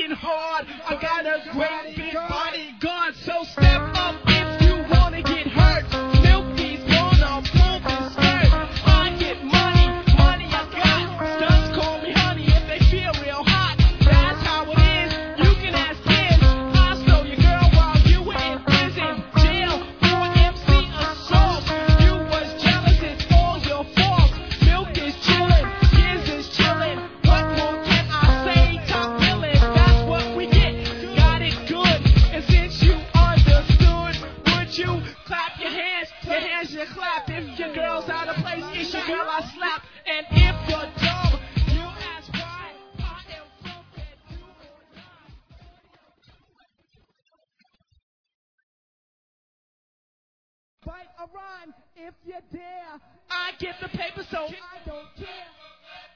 working hard. I got a great big bodyguard, so step up if you wanna get hurt. Milky's gonna pull this skirt. I get money, money I got. Stunts call me honey if they feel real hot. That's how it is. You can ask him. I stole your girl while you were in prison, jail for MC assault. You was jealous, it's all your fault. Milk is chillin', Giz is chillin'. What more can I say? Top billin', that's what we get. Got it good, and since you understood, would you clap your hands? Your hands you clap. If your girl's out of place, it's your girl I slap. And if you're dumb, you ask why. I am from that do or die. Write a rhyme if you dare. I get the paper, so I don't care.